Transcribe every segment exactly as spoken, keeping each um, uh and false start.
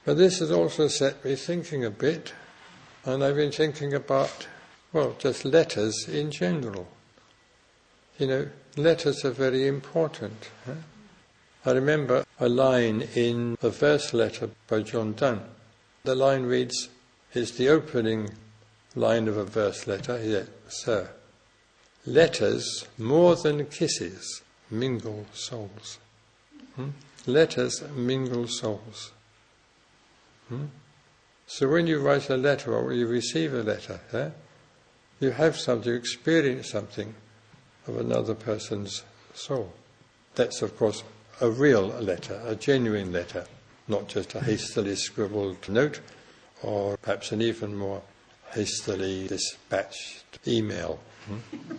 But this has also set me thinking a bit, and I've been thinking about, well, just letters in general. You know, letters are very important. Huh? I remember a line in a verse letter by John Donne. The line reads, is the opening line of a verse letter. Yes, sir. Letters, more than kisses, mingle souls. Hmm? Letters mingle souls. Hmm? So when you write a letter or you receive a letter, eh, you have something, you experience something of another person's soul. That's, of course, a real letter, a genuine letter, not just a hastily scribbled note, or perhaps an even more hastily dispatched email. Hmm?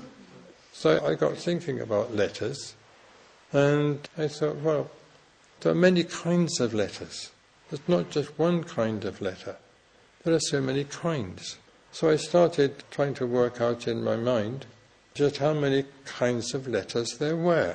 So I got thinking about letters, and I thought, well, there are many kinds of letters. There's not just one kind of letter. There are so many kinds. So I started trying to work out in my mind just how many kinds of letters there were.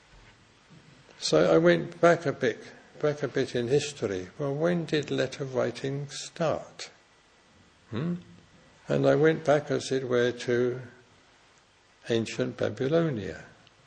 So I went back a bit, back a bit in history. Well, when did letter writing start? Hmm? And I went back, as it were, to ancient Babylonia,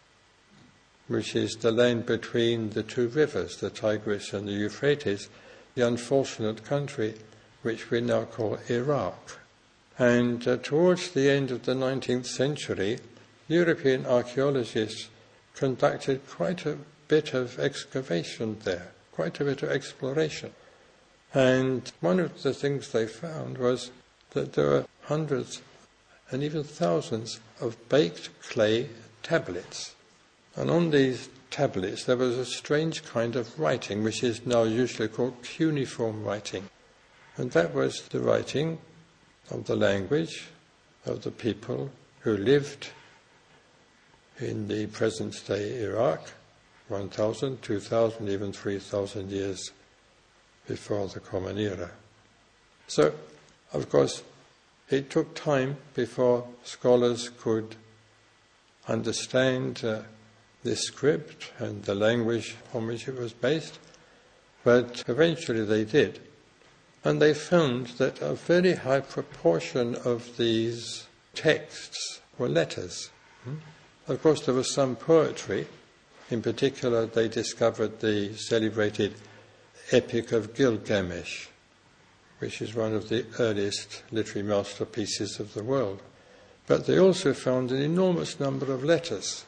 which is the land between the two rivers, the Tigris and the Euphrates, the unfortunate country which we now call Iraq. And uh, towards the end of the nineteenth century, European archaeologists conducted quite a bit of excavation there, quite a bit of exploration. And one of the things they found was that there were hundreds and even thousands of baked clay tablets. And on these tablets there was a strange kind of writing, which is now usually called cuneiform writing. And that was the writing of the language of the people who lived in the present-day Iraq, one thousand, two thousand, even three thousand years before the Common Era. So, of course, it took time before scholars could understand uh, this script and the language on which it was based, but eventually they did. And they found that a very high proportion of these texts were letters. Hmm? Of course, there was some poetry. In particular, they discovered the celebrated Epic of Gilgamesh, which is one of the earliest literary masterpieces of the world. But they also found an enormous number of letters.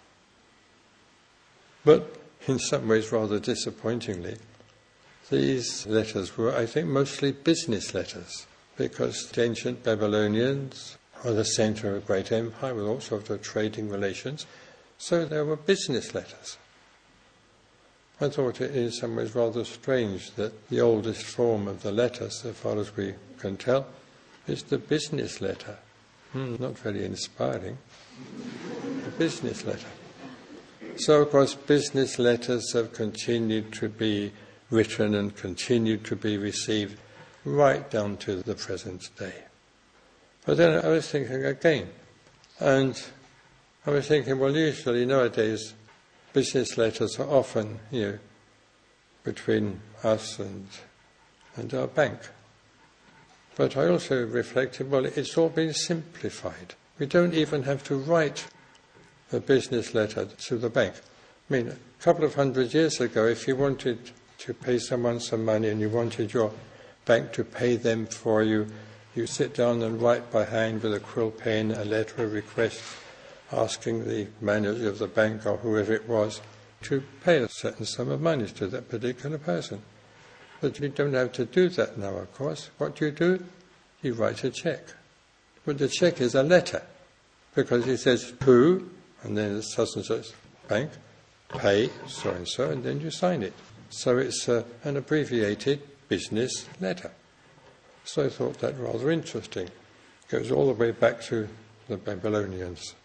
But in some ways, rather disappointingly, these letters were, I think, mostly business letters, because the ancient Babylonians were the centre of a great empire with all sorts of trading relations, so there were business letters. I thought it in some ways rather strange that the oldest form of the letter, so far as we can tell, is the business letter. Hmm, not very inspiring. The business letter. So, of course, business letters have continued to be written and continued to be received right down to the present day. But then I was thinking again, and I was thinking, well, usually nowadays business letters are often, you know, between us and and our bank. But I also reflected, well, it's all been simplified. We don't even have to write a business letter to the bank. I mean, a couple of hundred years ago, if you wanted to pay someone some money and you wanted your bank to pay them for you, you sit down and write by hand with a quill pen a letter of request asking the manager of the bank or whoever it was to pay a certain sum of money to that particular person. But you don't have to do that now, of course. What do you do? You write a cheque. But the cheque is a letter, because it says who, and then it's such and such bank, pay so-and-so, and then you sign it. So it's uh, an abbreviated business letter. So I thought that rather interesting. It goes all the way back to the Babylonians.